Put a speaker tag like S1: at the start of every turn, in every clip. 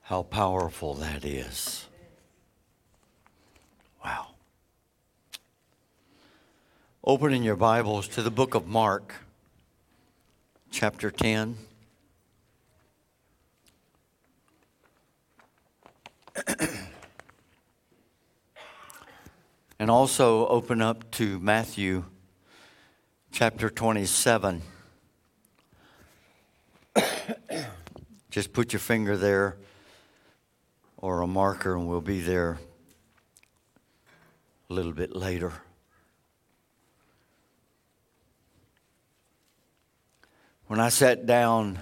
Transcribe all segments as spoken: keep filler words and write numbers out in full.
S1: How powerful that is. Wow. Opening your Bibles to the book of Mark, chapter ten. And also open up to Matthew, chapter twenty-seven. Just put your finger there or a marker and we'll be there a little bit later. When I sat down,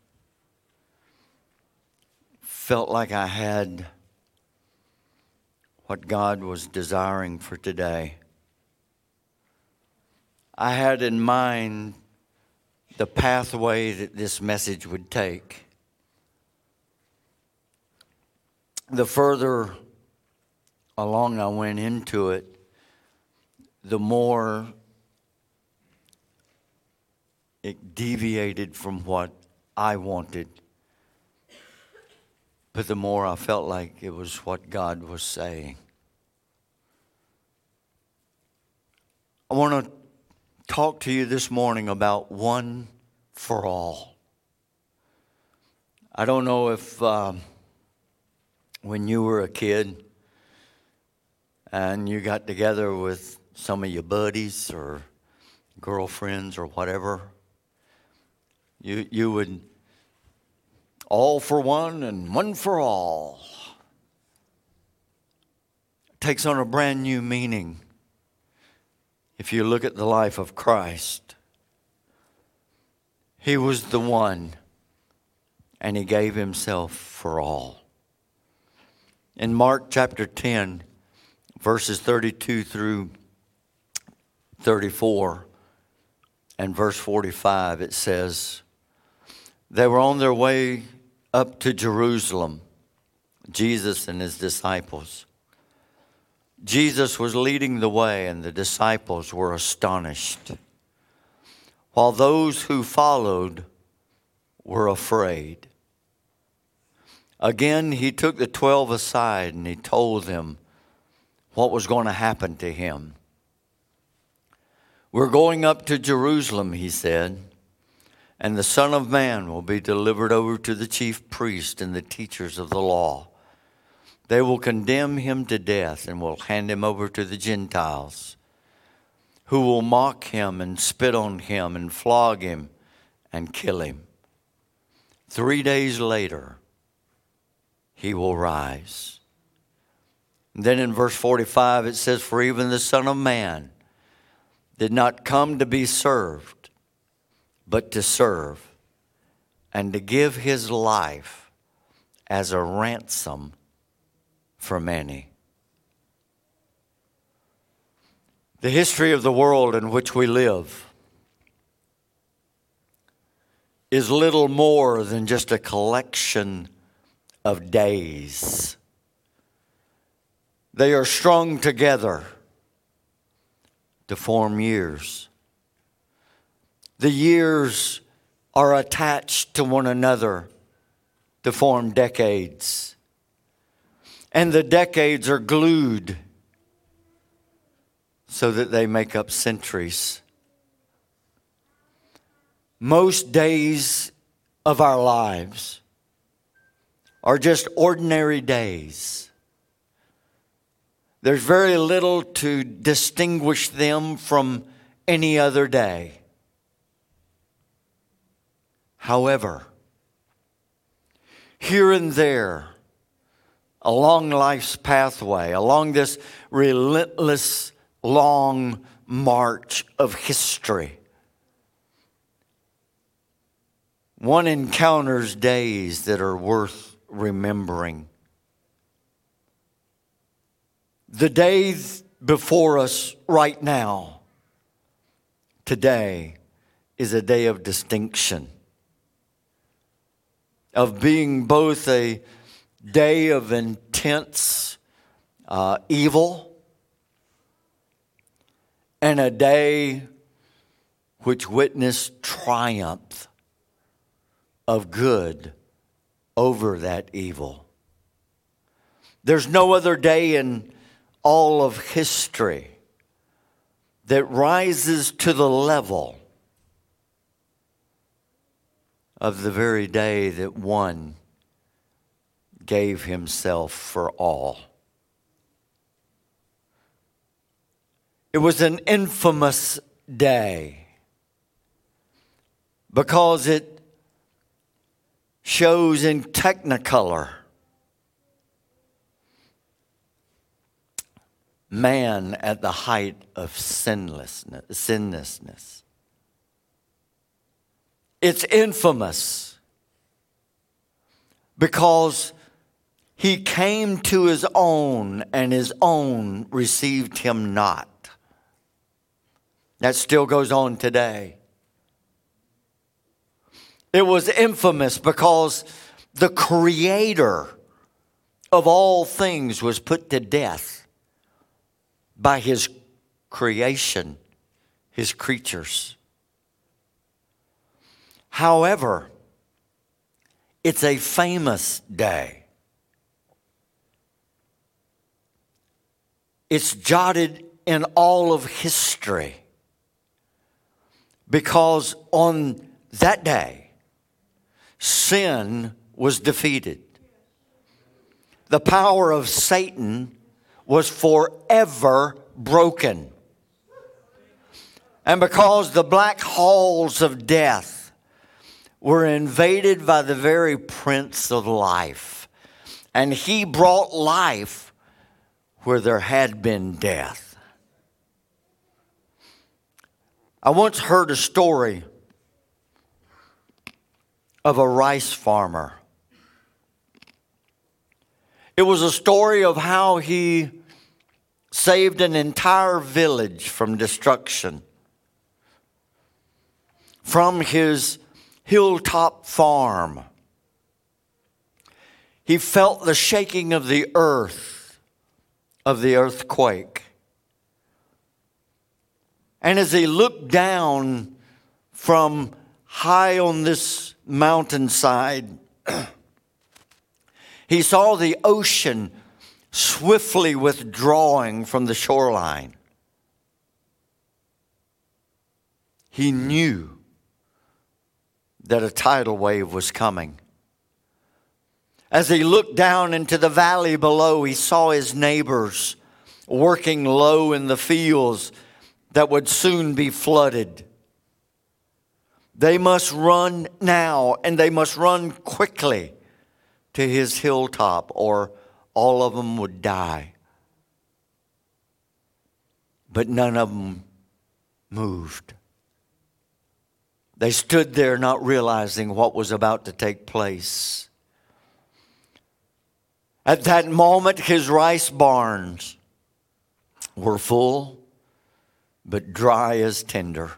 S1: felt like I had what God was desiring for today. I had in mind the pathway that this message would take. The further along I went into it, the more it deviated from what I wanted. But the more I felt like it was what God was saying. I want to talk to you this morning about one for all. I don't know if um, when you were a kid and you got together with some of your buddies or girlfriends or whatever, you you would all for one and one for all. It takes on a brand new meaning if you look at the life of Christ. He was the one, and he gave himself for all. In Mark chapter ten, verses thirty-two through thirty-four, and verse forty-five, it says, they were on their way up to Jerusalem, Jesus and his disciples. Jesus was leading the way, and the disciples were astonished, while those who followed were afraid. Again, he took the twelve aside, and he told them what was going to happen to him. We're going up to Jerusalem, he said, and the Son of Man will be delivered over to the chief priests and the teachers of the law. They will condemn him to death and will hand him over to the Gentiles, who will mock him and spit on him and flog him and kill him. Three days later, he will rise. And then in verse forty-five, it says, for even the Son of Man did not come to be served, but to serve, and to give his life as a ransom for many. The history of the world in which we live is little more than just a collection of days. They are strung together to form years. The years are attached to one another to form decades. And the decades are glued so that they make up centuries. Most days of our lives are just ordinary days. There's very little to distinguish them from any other day. However, here and there, along life's pathway, along this relentless, long march of history, one encounters days that are worth remembering. The days before us right now, today, is a day of distinction, of being both a day of intense uh, evil and a day which witnessed triumph of good over that evil. There's no other day in all of history that rises to the level of the very day that one gave himself for all. It was an infamous day because it shows in technicolor man at the height of sinlessness, sinlessness. It's infamous because he came to his own and his own received him not. That still goes on today. It was infamous because the creator of all things was put to death by his creation, his creatures. However, it's a famous day. It's jotted in all of history because on that day, sin was defeated. The power of Satan was forever broken. And because the black halls of death were invaded by the very Prince of Life, and he brought life where there had been death. I once heard a story of a rice farmer. It was a story of how he saved an entire village from destruction from his hilltop farm. He felt the shaking of the earth, of the earthquake. And as he looked down from high on this mountainside, he saw the ocean swiftly withdrawing from the shoreline. He knew that a tidal wave was coming. As he looked down into the valley below, he saw his neighbors working low in the fields that would soon be flooded. They must run now, and they must run quickly to his hilltop, or all of them would die. But none of them moved. They stood there not realizing what was about to take place. At that moment, his rice barns were full, but dry as tinder.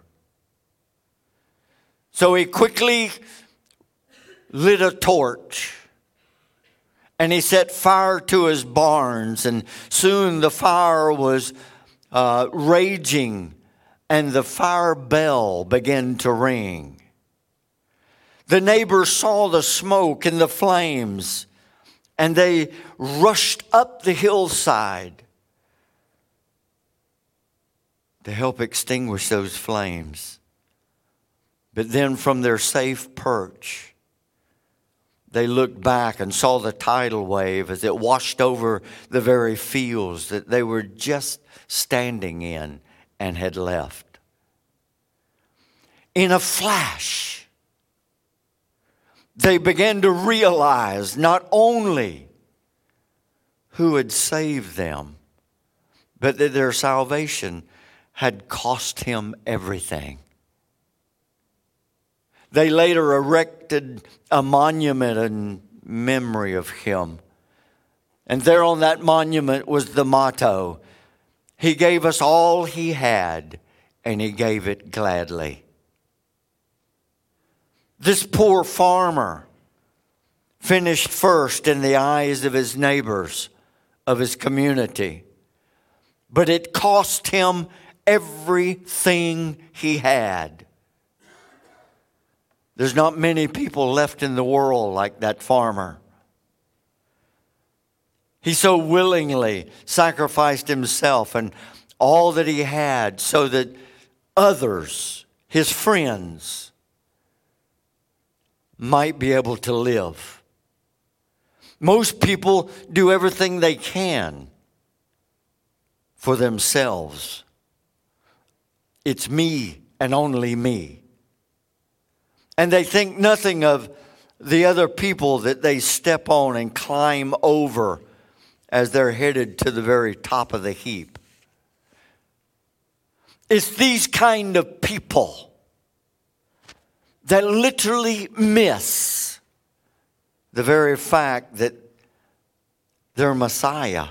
S1: So he quickly lit a torch and he set fire to his barns, and soon the fire was uh, raging and the fire bell began to ring. The neighbors saw the smoke and the flames, and they rushed up the hillside to help extinguish those flames. But then from their safe perch, they looked back and saw the tidal wave as it washed over the very fields that they were just standing in and had left. In a flash, they began to realize not only who had saved them, but that their salvation had cost him everything. They later erected a monument in memory of him. And there on that monument was the motto, "He gave us all he had, and he gave it gladly." This poor farmer finished first in the eyes of his neighbors, of his community. But it cost him everything he had. There's not many people left in the world like that farmer. He so willingly sacrificed himself and all that he had so that others, his friends, might be able to live. Most people do everything they can for themselves. It's me and only me. And they think nothing of the other people that they step on and climb over as they're headed to the very top of the heap. It's these kind of people that literally miss the very fact that their Messiah,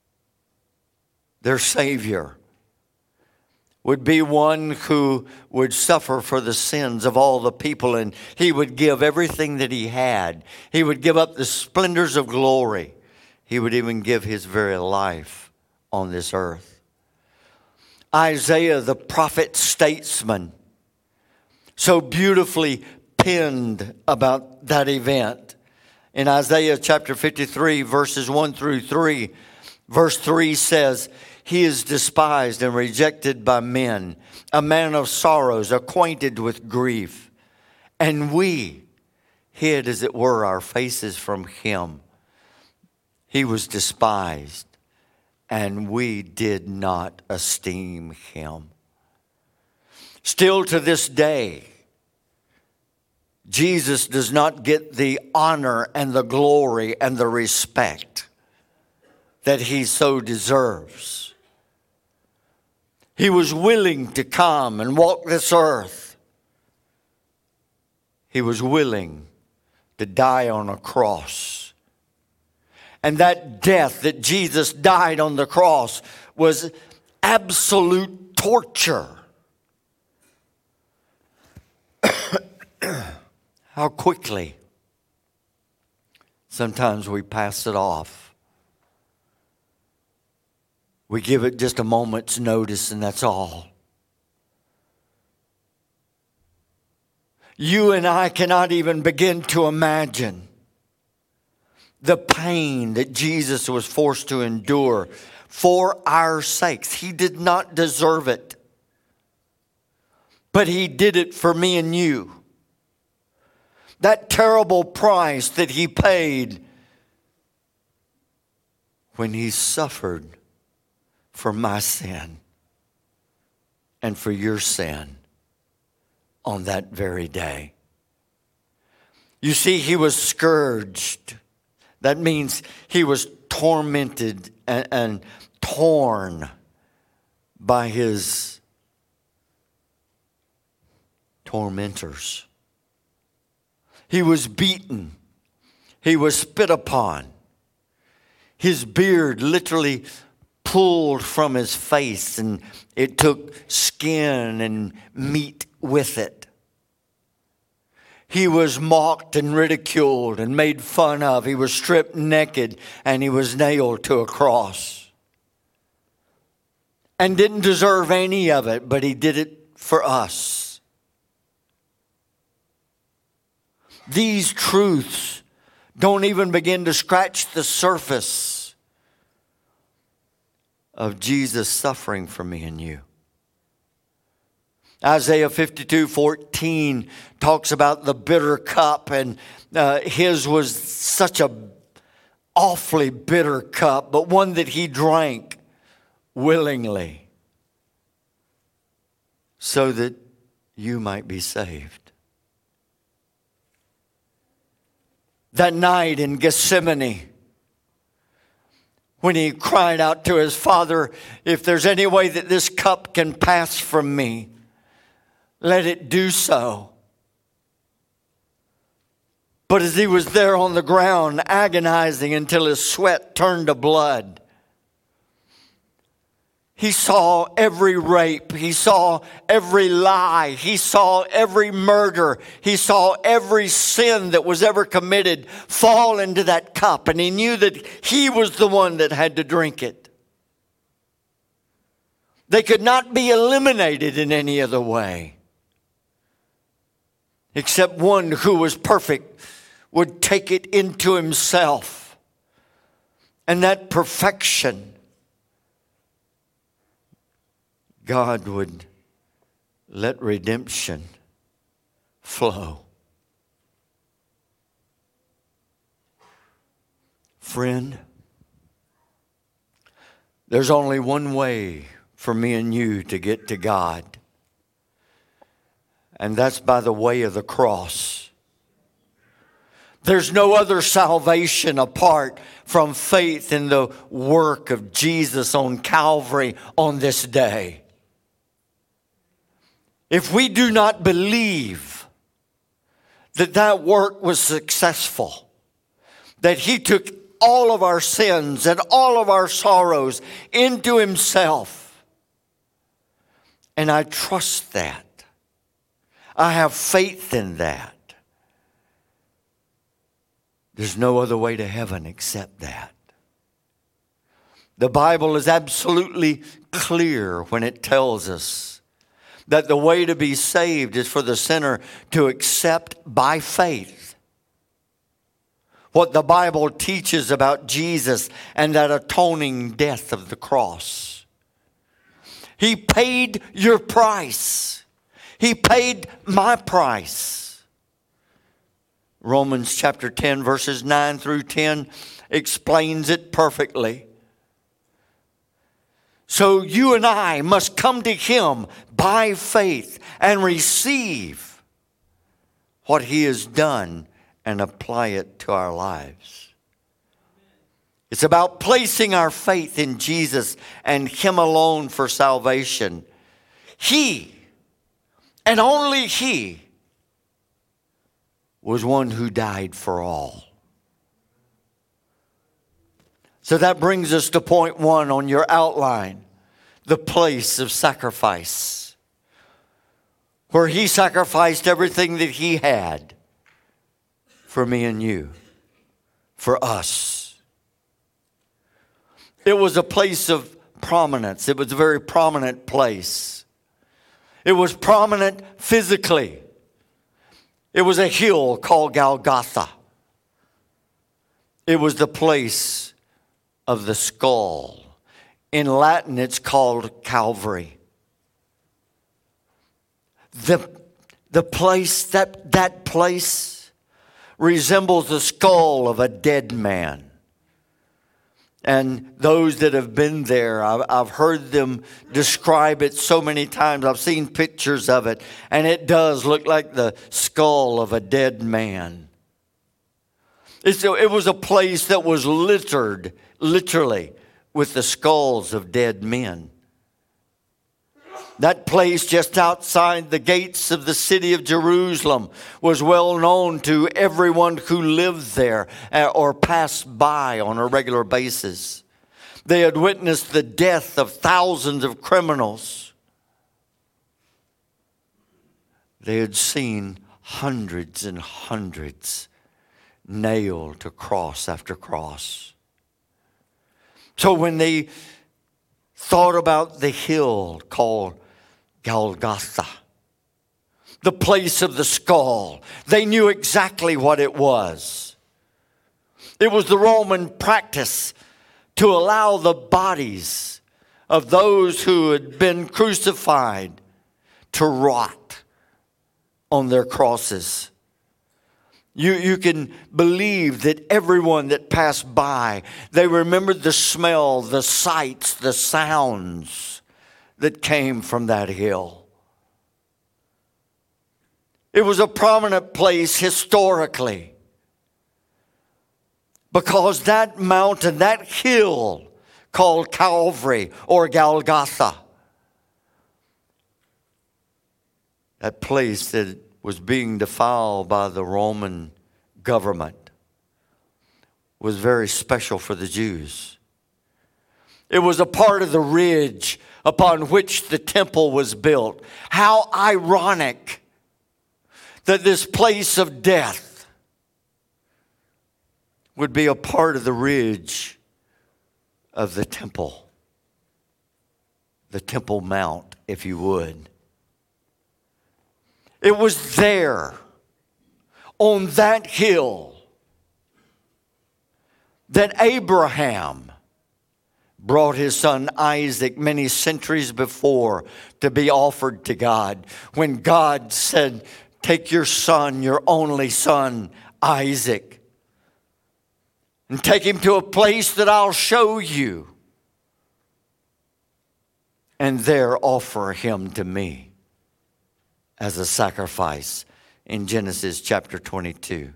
S1: their Savior, would be one who would suffer for the sins of all the people, and he would give everything that he had. He would give up the splendors of glory. He would even give his very life on this earth. Isaiah, the prophet statesman, so beautifully penned about that event. In Isaiah chapter fifty-three, verses one through three, verse three says, "He is despised and rejected by men, a man of sorrows, acquainted with grief. And we hid, as it were, our faces from him. He was despised, and we did not esteem him." Still to this day, Jesus does not get the honor and the glory and the respect that he so deserves. He was willing to come and walk this earth. He was willing to die on a cross. And that death that Jesus died on the cross was absolute torture. How quickly sometimes we pass it off. We give it just a moment's notice and that's all. You and I cannot even begin to imagine the pain that Jesus was forced to endure for our sakes. He did not deserve it, but he did it for me and you. That terrible price that he paid when he suffered for my sin and for your sin on that very day. You see, he was scourged. That means he was tormented and, and torn by his tormentors. He was beaten. He was spit upon. His beard literally pulled from his face, and it took skin and meat with it. He was mocked and ridiculed and made fun of. He was stripped naked, and he was nailed to a cross. And didn't deserve any of it, but he did it for us. These truths don't even begin to scratch the surface of Jesus suffering for me and you. Isaiah fifty-two fourteen talks about the bitter cup, and uh, his was such a awfully bitter cup, but one that he drank willingly so that you might be saved. That night in Gethsemane, when he cried out to his Father, "If there's any way that this cup can pass from me, let it do so." But as he was there on the ground, agonizing until his sweat turned to blood, he saw every rape. He saw every lie. He saw every murder. He saw every sin that was ever committed fall into that cup. And he knew that he was the one that had to drink it. They could not be eliminated in any other way, except one who was perfect would take it into himself and that perfection, God would let redemption flow. Friend, there's only one way for me and you to get to God, and that's by the way of the cross. There's no other salvation apart from faith in the work of Jesus on Calvary on this day. If we do not believe that that work was successful, that He took all of our sins and all of our sorrows into Himself, and I trust that, I have faith in that, there's no other way to heaven except that. The Bible is absolutely clear when it tells us that the way to be saved is for the sinner to accept by faith what the Bible teaches about Jesus and that atoning death of the cross. He paid your price. He paid my price. Romans chapter ten, verses nine through ten explains it perfectly. So you and I must come to Him by faith and receive what He has done and apply it to our lives. It's about placing our faith in Jesus and Him alone for salvation. He, and only He, was one who died for all. So that brings us to point one on your outline, the place of sacrifice, where He sacrificed everything that He had for me and you, for us. It was a place of prominence. It was a very prominent place. It was prominent physically. It was a hill called Golgotha. It was the place of the skull. In Latin, it's called Calvary. The, the place, that, that place resembles the skull of a dead man. And those that have been there, I've, I've heard them describe it so many times. I've seen pictures of it, and it does look like the skull of a dead man. It's, it was a place that was littered, literally, with the skulls of dead men. That place just outside the gates of the city of Jerusalem was well known to everyone who lived there or passed by on a regular basis. They had witnessed the death of thousands of criminals. They had seen hundreds and hundreds nailed to cross after cross. So when they thought about the hill called Golgotha, the place of the skull, they knew exactly what it was. It was the Roman practice to allow the bodies of those who had been crucified to rot on their crosses. You, you can believe that everyone that passed by, they remembered the smell, the sights, the sounds that came from that hill. It was a prominent place historically because that mountain, that hill called Calvary or Golgotha, that place that was being defiled by the Roman government, was very special for the Jews. It was a part of the ridge upon which the temple was built. How ironic that this place of death would be a part of the ridge of the temple. The Temple Mount, if you would. It was there, on that hill, that Abraham brought his son Isaac many centuries before to be offered to God. When God said, take your son, your only son, Isaac, and take him to a place that I'll show you, and there offer him to me as a sacrifice in Genesis chapter twenty-two.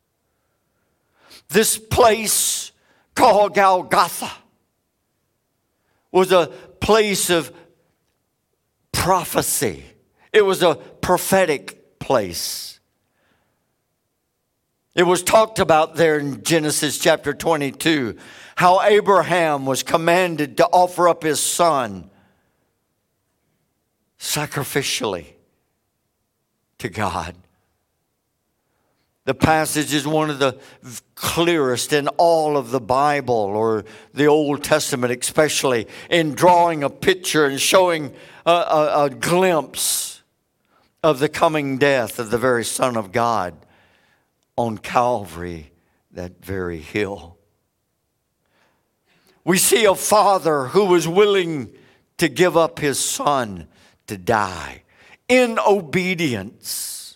S1: This place called Golgotha was a place of prophecy. It was a prophetic place. It was talked about there in Genesis chapter twenty-two, how Abraham was commanded to offer up his son sacrificially to God. The passage is one of the clearest in all of the Bible, or the Old Testament especially, in drawing a picture and showing a, a, a glimpse of the coming death of the very Son of God on Calvary, that very hill. We see a father who was willing to give up his son to die in obedience.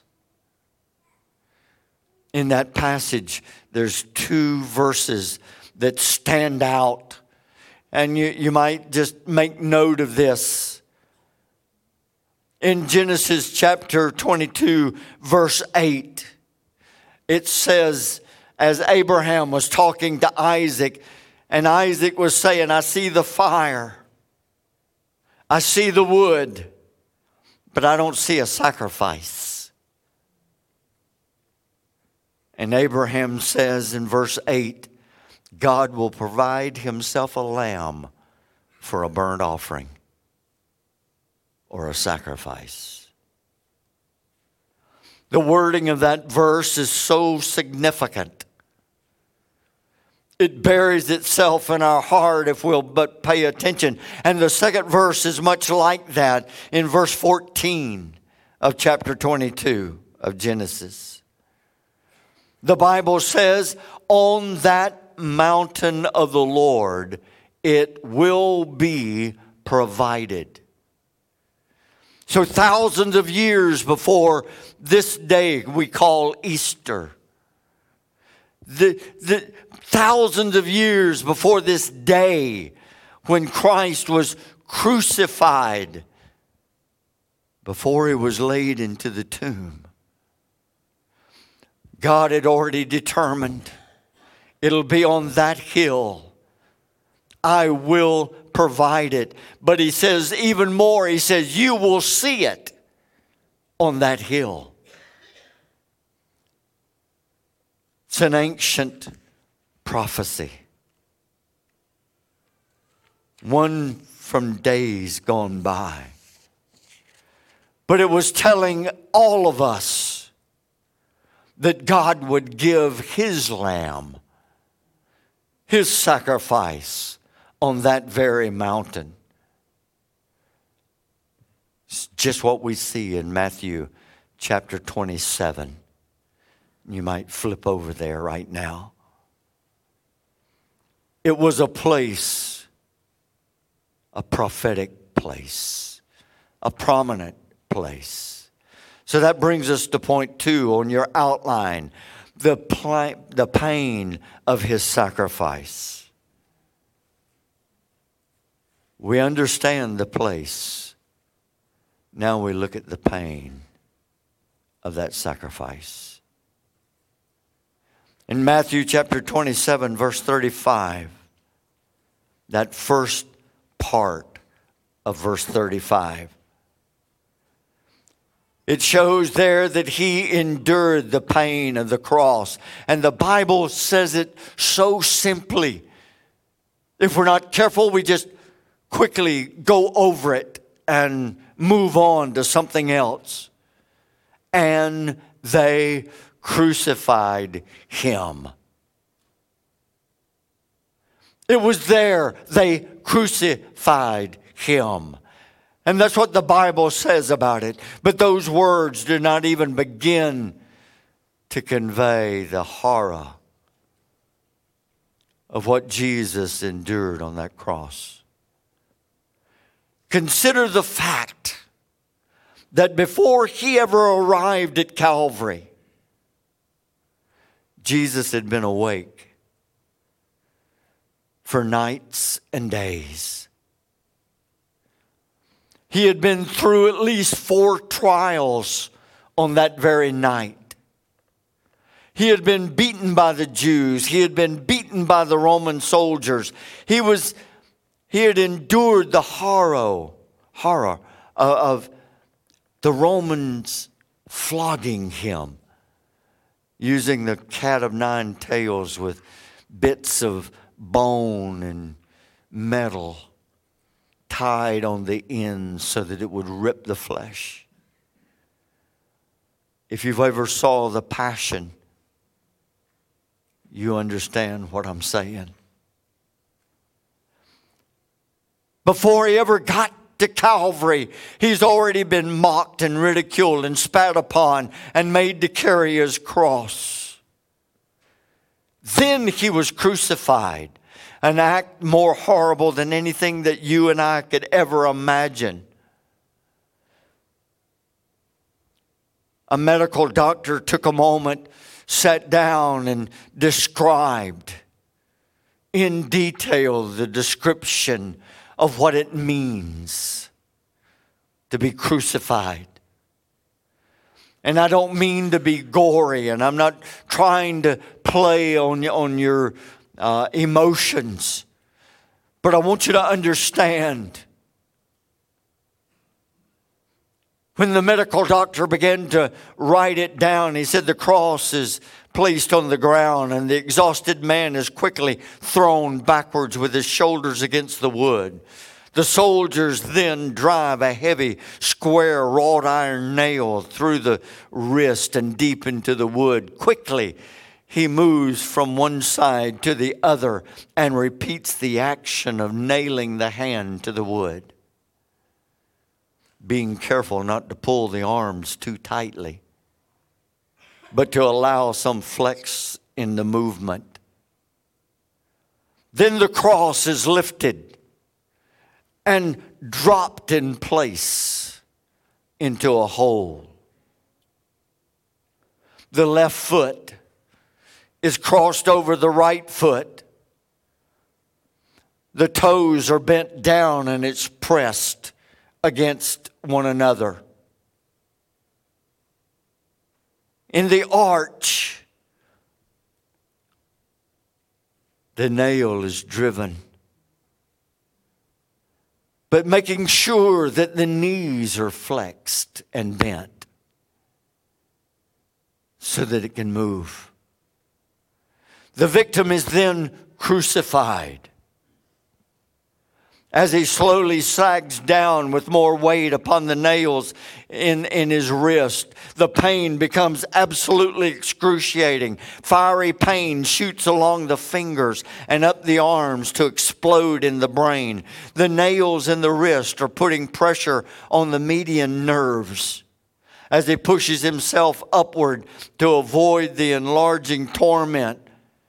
S1: In that passage, there's two verses that stand out. And you, you might just make note of this. In Genesis chapter twenty-two, verse eight, it says, as Abraham was talking to Isaac, and Isaac was saying, I see the fire, I see the wood, but I don't see a sacrifice. And Abraham says in verse eight, God will provide himself a lamb for a burnt offering or a sacrifice. The wording of that verse is so significant. It buries itself in our heart if we'll but pay attention. And the second verse is much like that in verse fourteen of chapter twenty-two of Genesis. The Bible says, on that mountain of the Lord, it will be provided. So thousands of years before this day we call Easter, the, the thousands of years before this day when Christ was crucified, before he was laid into the tomb, God had already determined it'll be on that hill. I will provide it. But he says even more, he says, you will see it on that hill. It's an ancient prophecy. One from days gone by. But it was telling all of us that God would give his lamb, his sacrifice on that very mountain. It's just what we see in Matthew chapter twenty-seven. You might flip over there right now. It was a place, a prophetic place, a prominent place. So that brings us to point two on your outline, the, pl- the pain of his sacrifice. We understand the place. Now we look at the pain of that sacrifice. In Matthew chapter twenty-seven, verse thirty-five, that first part of verse thirty-five, it shows there that he endured the pain of the cross. And the Bible says it so simply. If we're not careful, we just quickly go over it and move on to something else. And they crucified him. It was there they crucified him. And that's what the Bible says about it. But those words do not even begin to convey the horror of what Jesus endured on that cross. Consider the fact that before he ever arrived at Calvary, Jesus had been awake for nights and days. He had been through at least four trials on that very night. He had been beaten by the Jews. He had been beaten by the Roman soldiers. He was, he had endured the horror, horror of the Romans flogging him, using the cat of nine tails with bits of bone and metal tied on the ends so that it would rip the flesh. If you've ever saw The Passion, you understand what I'm saying. Before he ever got to Calvary, he's already been mocked and ridiculed and spat upon and made to carry his cross. Then he was crucified, an act more horrible than anything that you and I could ever imagine. A medical doctor took a moment, sat down and described in detail the description of what it means to be crucified. And I don't mean to be gory, and I'm not trying to play on, on your uh, emotions, but I want you to understand. When the medical doctor began to write it down, he said the cross is placed on the ground and the exhausted man is quickly thrown backwards with his shoulders against the wood. The soldiers then drive a heavy, square, wrought iron nail through the wrist and deep into the wood. Quickly, he moves from one side to the other and repeats the action of nailing the hand to the wood, being careful not to pull the arms too tightly, but to allow some flex in the movement. Then the cross is lifted and dropped in place into a hole. The left foot is crossed over the right foot. The toes are bent down and it's pressed against one another. In the arch, the nail is driven, but making sure that the knees are flexed and bent so that it can move. The victim is then crucified. As he slowly sags down with more weight upon the nails in, in his wrist, the pain becomes absolutely excruciating. Fiery pain shoots along the fingers and up the arms to explode in the brain. The nails in the wrist are putting pressure on the median nerves. As he pushes himself upward to avoid the enlarging torment,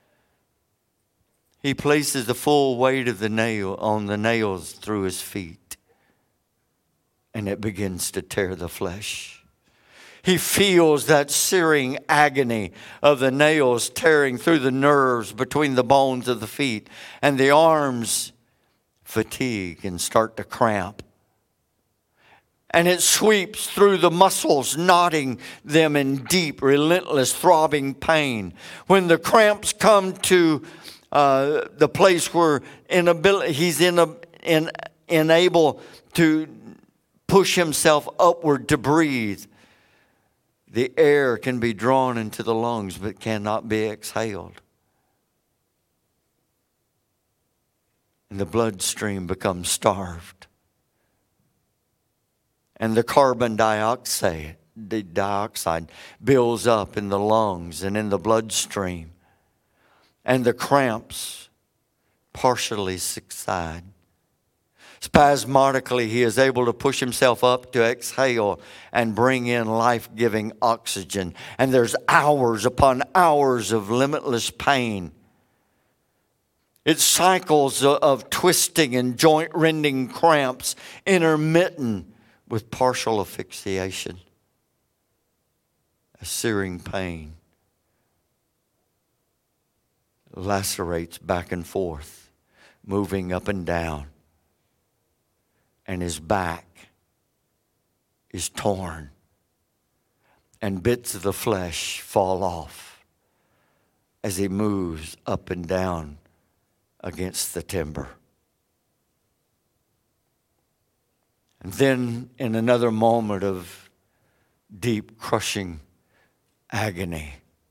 S1: he places the full weight of the nail on the nails through his feet, and it begins to tear the flesh. He feels that searing agony of the nails tearing through the nerves between the bones of the feet, and the arms fatigue and start to cramp. And it sweeps through the muscles, knotting them in deep, relentless, throbbing pain. When the cramps come to Uh, the place where inability, he's in a, in, unable to push himself upward to breathe. The air can be drawn into the lungs but cannot be exhaled. And the bloodstream becomes starved. And the carbon dioxide, the dioxide builds up in the lungs and in the bloodstream. And the cramps partially subside. Spasmodically, he is able to push himself up to exhale and bring in life-giving oxygen. And there's hours upon hours of limitless pain. It's cycles of twisting and joint-rending cramps, intermittent with partial asphyxiation, a searing pain, lacerates back and forth, moving up and down, and his back is torn, and bits of the flesh fall off as he moves up and down against the timber. And then in another moment of deep crushing agony,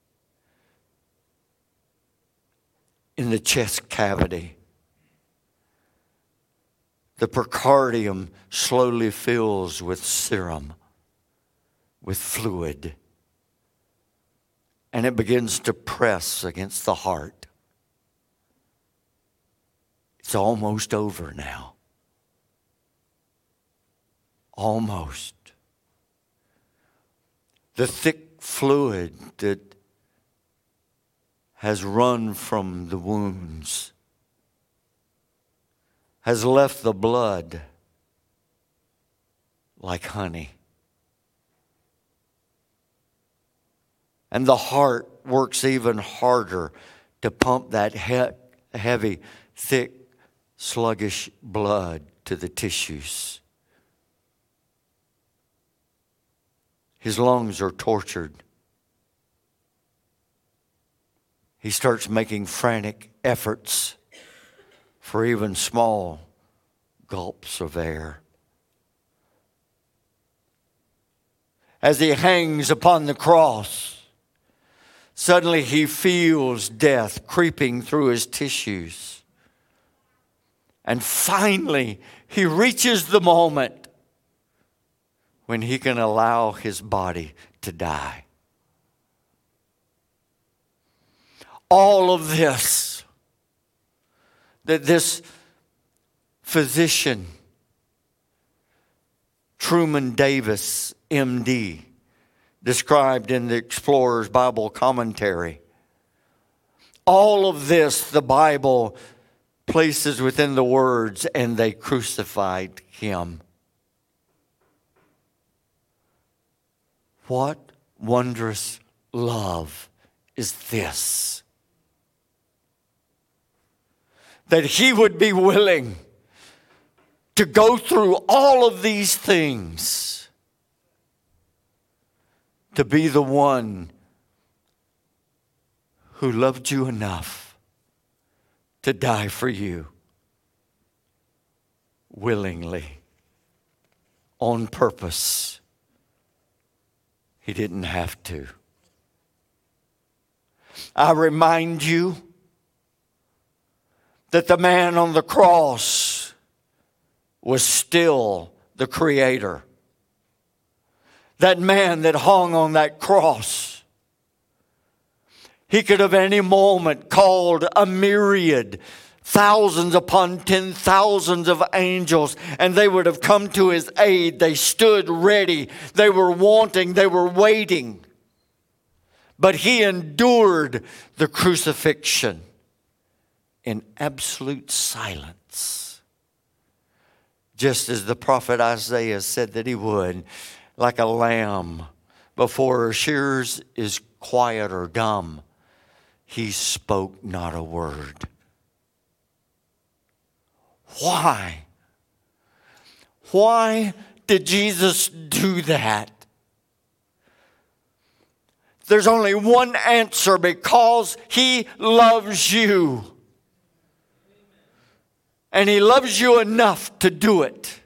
S1: in the chest cavity, the pericardium slowly fills with serum, with fluid, and it begins to press against the heart. It's almost over now. Almost. The thick fluid that has run from the wounds has left the blood like honey. And the heart works even harder to pump that he- heavy, thick, sluggish blood to the tissues. His lungs are tortured. He starts making frantic efforts for even small gulps of air. As he hangs upon the cross, suddenly he feels death creeping through his tissues. And finally, he reaches the moment when he can allow his body to die. All of this, that this physician, Truman Davis, M D, described in the Explorer's Bible Commentary. All of this, the Bible places within the words, and they crucified him. What wondrous love is this? That he would be willing to go through all of these things to be the one who loved you enough to die for you willingly, on purpose. He didn't have to. I remind you that the man on the cross was still the Creator. That man that hung on that cross, he could have any moment called a myriad, thousands upon ten thousands of angels, and they would have come to his aid. They stood ready. They were wanting. They were waiting. But he endured the crucifixion in absolute silence, just as the prophet Isaiah said that he would, like a lamb before her shearers is quiet or dumb. He spoke not a word. Why? Why did Jesus do that? There's only one answer: because he loves you. And he loves you enough to do it.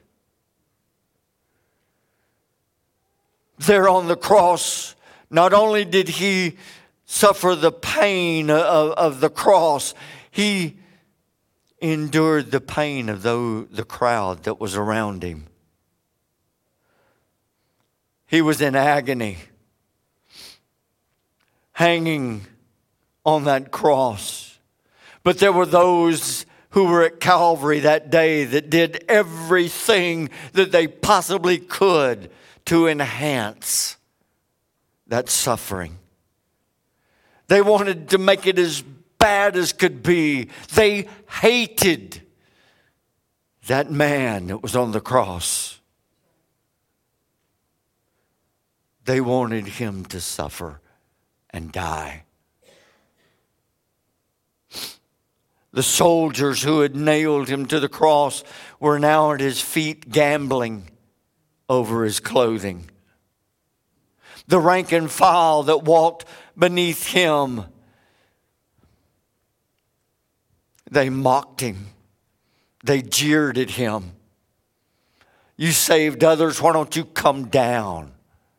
S1: There on the cross, not only did he suffer the pain of, of the cross, he endured the pain of the, the crowd that was around him. He was in agony, hanging on that cross. But there were those who were at Calvary that day that did everything that they possibly could to enhance that suffering. They wanted to make it as bad as could be. They hated that man that was on the cross. They wanted him to suffer and die. The soldiers who had nailed him to the cross were now at his feet gambling over his clothing. The rank and file that walked beneath him, they mocked him. They jeered at him. You saved others, why don't you come down?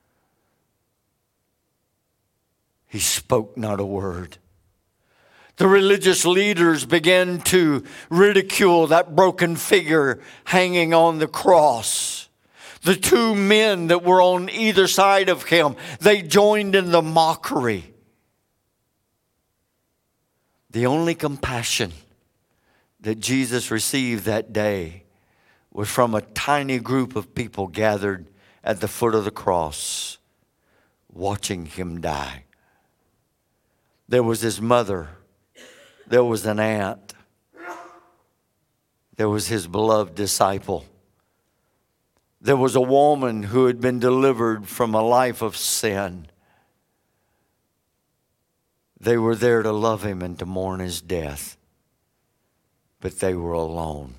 S1: He spoke not a word. The religious leaders began to ridicule that broken figure hanging on the cross. The two men that were on either side of him, they joined in the mockery. The only compassion that Jesus received that day was from a tiny group of people gathered at the foot of the cross, watching him die. There was his mother. There was an aunt. There was his beloved disciple. There was a woman who had been delivered from a life of sin. They were there to love him and to mourn his death. But they were alone.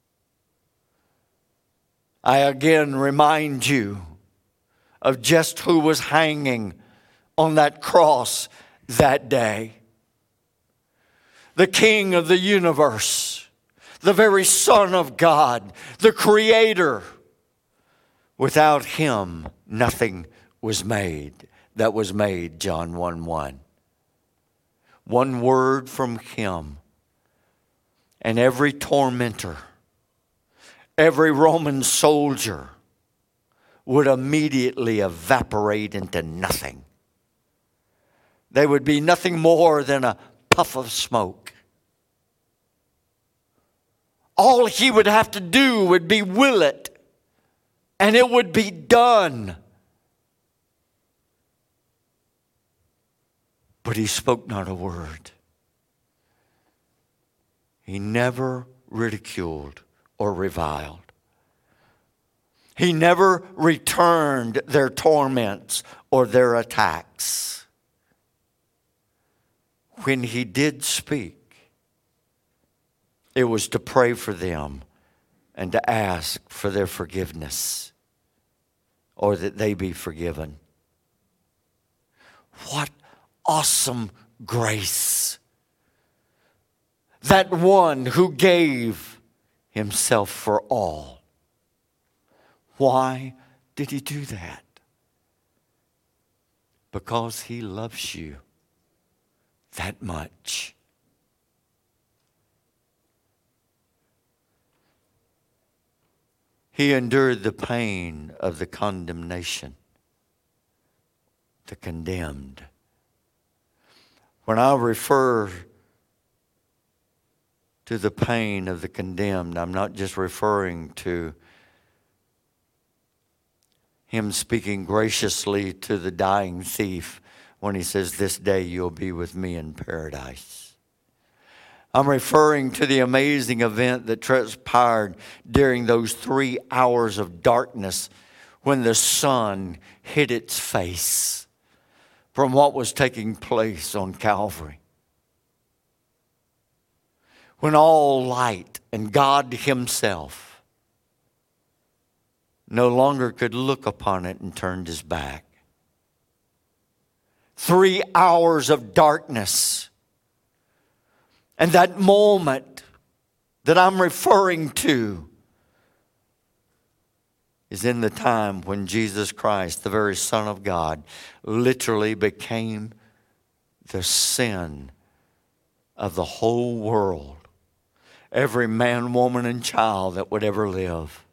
S1: I again remind you of just who was hanging on that cross that day. The King of the universe, the very Son of God, the Creator. Without him, nothing was made that was made, John one one. One word from him, and every tormentor, every Roman soldier would immediately evaporate into nothing. They would be nothing more than a puff of smoke. All he would have to do would be will it, and it would be done. But he spoke not a word. He never ridiculed or reviled. He never returned their torments or their attacks. When he did speak, it was to pray for them and to ask for their forgiveness or that they be forgiven. What awesome grace! That one who gave himself for all. Why did he do that? Because he loves you that much. He endured the pain of the condemnation, the condemned. When I refer to the pain of the condemned, I'm not just referring to him speaking graciously to the dying thief when he says, "This day you'll be with me in paradise." I'm referring to the amazing event that transpired during those three hours of darkness when the sun hid its face from what was taking place on Calvary. When all light and God himself no longer could look upon it and turned his back. Three hours of darkness. And that moment that I'm referring to is in the time when Jesus Christ, the very Son of God, literally became the sin of the whole world. Every man, woman, and child that would ever live.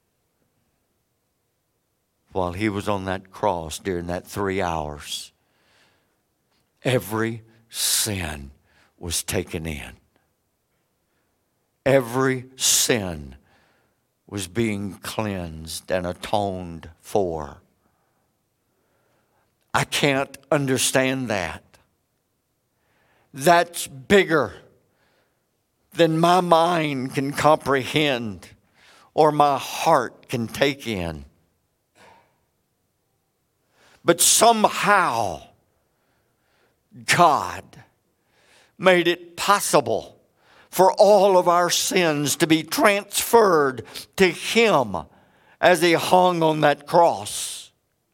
S1: While he was on that cross during that three hours, every sin was taken in. Every sin was being cleansed and atoned for. I can't understand that. that's bigger than my mind can comprehend or my heart can take in. But somehow, God made it possible for all of our sins to be transferred to Him as He hung on that cross.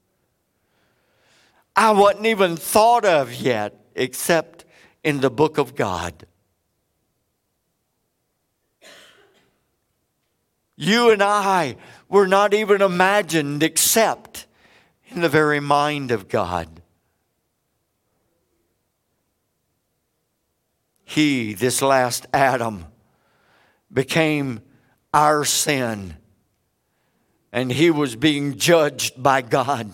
S1: I wasn't even thought of yet except in the book of God. You and I were not even imagined except in the very mind of God. He, this last Adam, became our sin, and He was being judged by God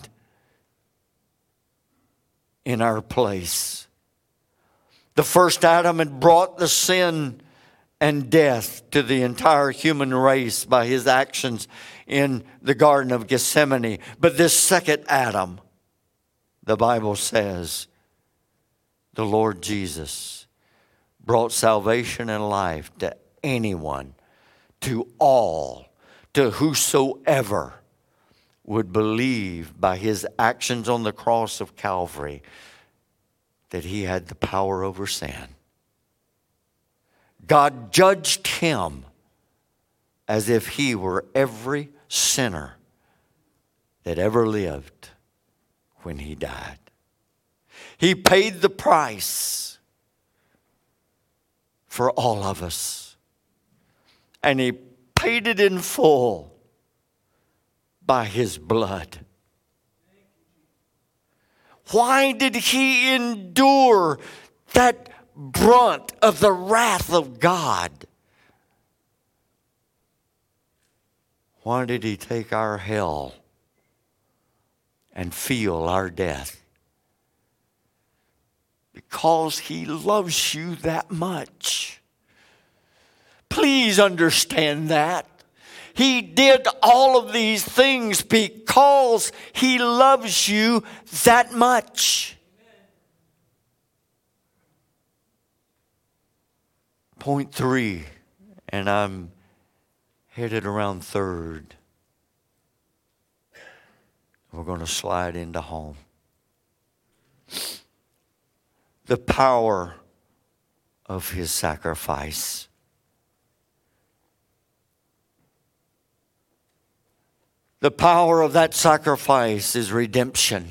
S1: in our place. The first Adam had brought the sin and death to the entire human race by his actions in the Garden of Gethsemane. But this second Adam, the Bible says, the Lord Jesus brought salvation and life to anyone, to all, to whosoever would believe by His actions on the cross of Calvary that He had the power over sin. God judged Him as if He were every sinner that ever lived when He died. He paid the price for all of us. And He paid it in full by His blood. Why did He endure that brunt of the wrath of God? Why did He take our hell and feel our death? Because He loves you that much. Please understand that. He did all of these things because He loves you that much. Point three, and I'm headed around third. We're going to slide into home. The power of His sacrifice. The power of that sacrifice is redemption.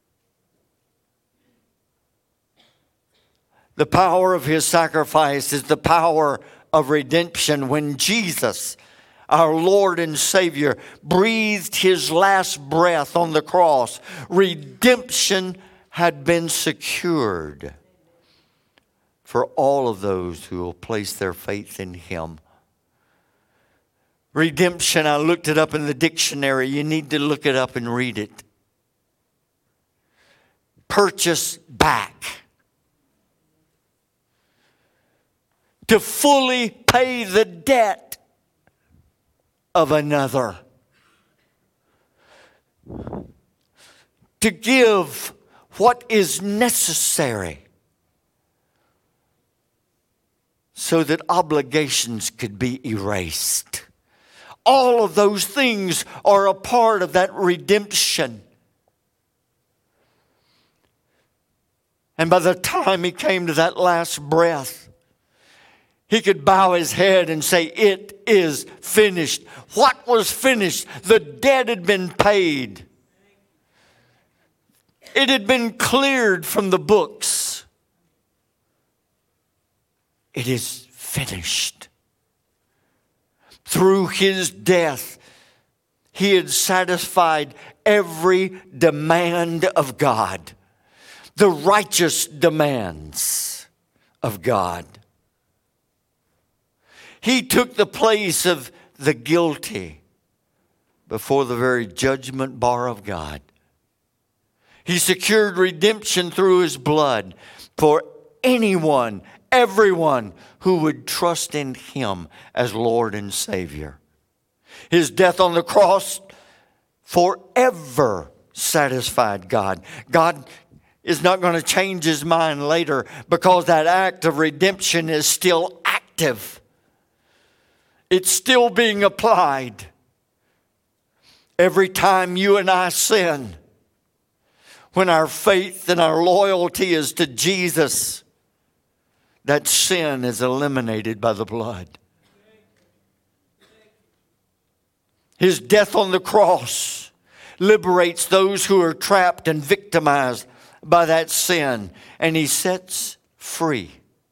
S1: The power of His sacrifice is the power of redemption. When Jesus, our Lord and Savior, breathed His last breath on the cross, redemption had been secured for all of those who will place their faith in Him. Redemption, I looked it up in the dictionary. You need to look it up and read it. Purchase back. To fully pay the debt of another. To give what is necessary so that obligations could be erased. All of those things are a part of that redemption. And by the time He came to that last breath, He could bow His head and say, "It is finished." What was finished? The debt had been paid. It had been cleared from the books. It is finished. Through His death, He had satisfied every demand of God, the righteous demands of God. He took the place of the guilty before the very judgment bar of God. He secured redemption through His blood for anyone, everyone who would trust in Him as Lord and Savior. His death on the cross forever satisfied God. God is not going to change his mind later, because that act of redemption is still active. It's still being applied. Every time you and I sin, when our faith and our loyalty is to Jesus, that sin is eliminated by the blood. His death on the cross liberates those who are trapped and victimized by that sin, and He sets free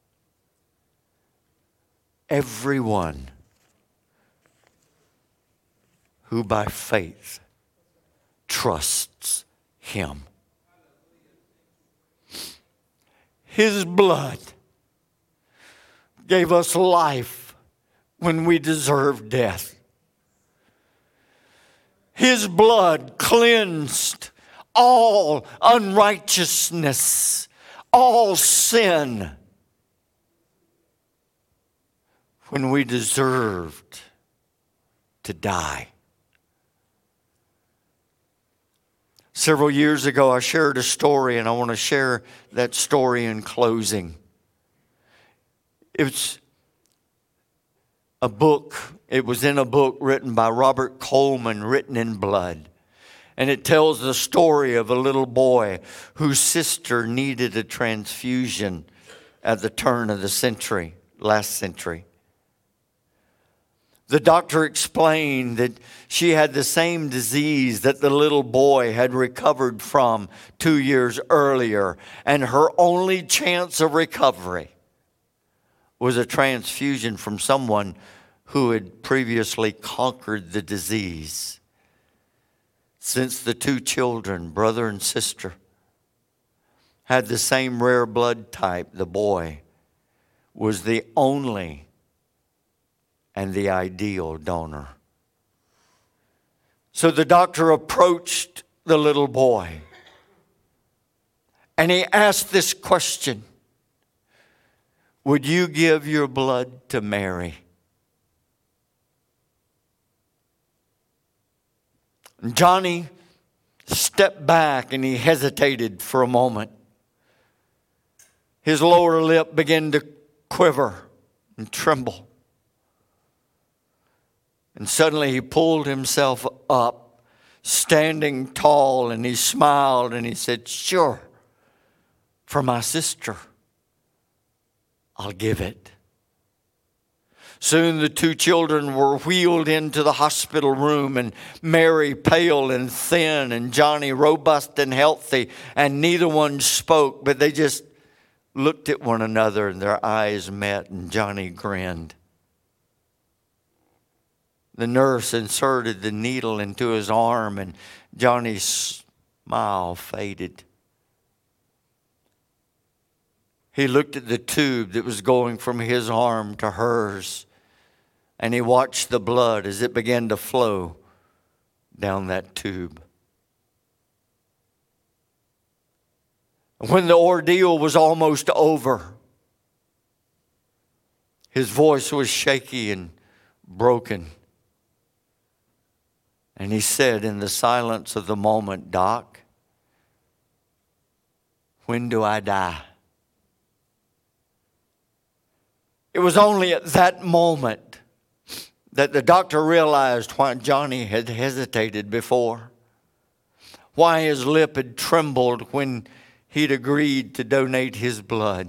S1: everyone who by faith trusts Him. His blood gave us life when we deserved death. His blood cleansed all unrighteousness, all sin, when we deserved to die. Several years ago, I shared a story, and I want to share that story in closing. It's a book. It was in a book written by Robert Coleman, Written in Blood. And it tells the story of a little boy whose sister needed a transfusion at the turn of the century, last century. The doctor explained that she had the same disease that the little boy had recovered from two years earlier, and her only chance of recovery was a transfusion from someone who had previously conquered the disease. Since the two children, brother and sister, had the same rare blood type, the boy was the only and the ideal donor. So the doctor approached the little boy and he asked this question: would you give your blood to Mary? Johnny stepped back and he hesitated for a moment. His lower lip began to quiver and tremble. And suddenly he pulled himself up, standing tall, and he smiled and he said, "Sure, for my sister, I'll give it." Soon the two children were wheeled into the hospital room, and Mary pale and thin, and Johnny robust and healthy, and neither one spoke, but they just looked at one another and their eyes met, and Johnny grinned. The nurse inserted the needle into his arm, and Johnny's smile faded. He looked at the tube that was going from his arm to hers, and he watched the blood as it began to flow down that tube. When the ordeal was almost over, his voice was shaky and broken. And he said in the silence of the moment, "Doc, when do I die?" It was only at that moment that the doctor realized why Johnny had hesitated before, why his lip had trembled when he'd agreed to donate his blood.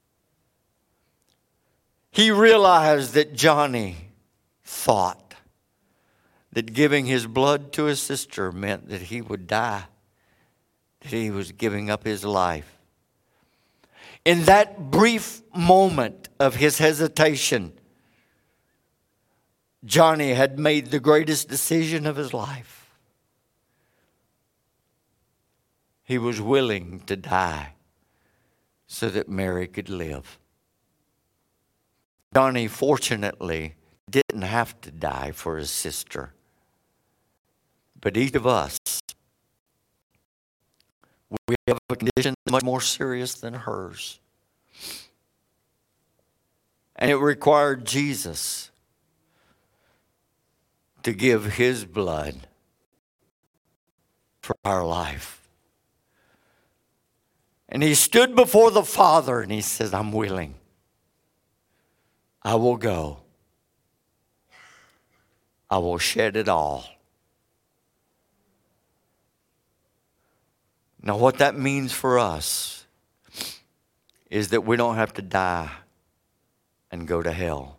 S1: He realized that Johnny thought that giving his blood to his sister meant that he would die, that he was giving up his life. In that brief moment of his hesitation, Johnny had made the greatest decision of his life. He was willing to die so that Mary could live. Johnny, fortunately, didn't have to die for his sister. But each of us, we have a condition much more serious than hers. And it required Jesus to give His blood for our life. And he stood before the Father and he says, I'm willing. I will go. I will shed it all. Now, what that means for us is that we don't have to die and go to hell.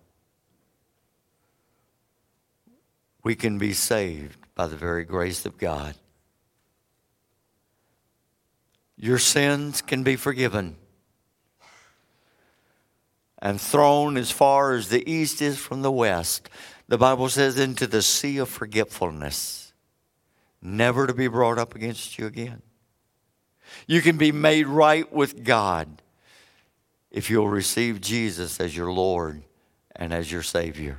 S1: We can be saved by the very grace of God. Your sins can be forgiven and thrown as far as the east is from the west. The Bible says into the sea of forgetfulness, never to be brought up against you again. You can be made right with God if you'll receive Jesus as your Lord and as your Savior.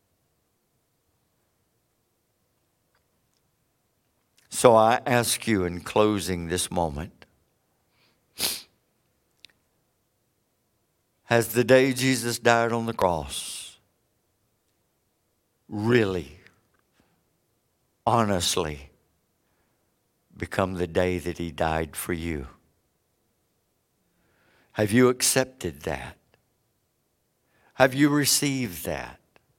S1: So I ask you in closing this moment, has the day Jesus died on the cross really, honestly, become the day that he died for you? Have you accepted that? Have you received that?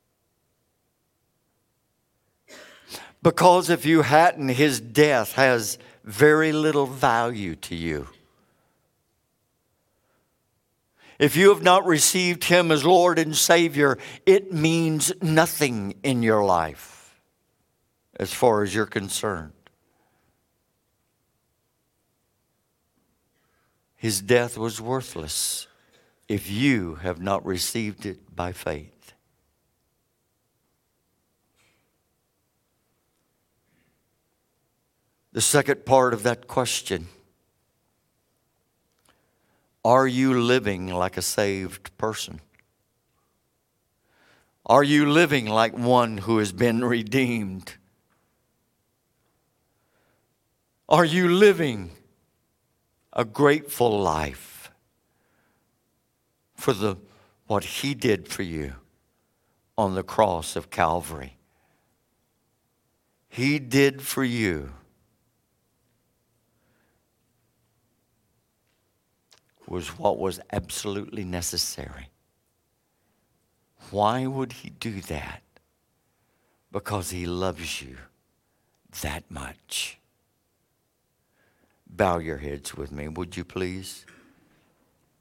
S1: Because if you hadn't, his death has very little value to you. If you have not received him as Lord and Savior, it means nothing in your life as far as you're concerned. His death was worthless if you have not received it by faith. The second part of that question, are you living like a saved person? Are you living like one who has been redeemed? Are you living a grateful life for the what he did for you on the cross of Calvary? He did for you was what was absolutely necessary. Why would he do that? Because he loves you that much. Bow your heads with me, would you please?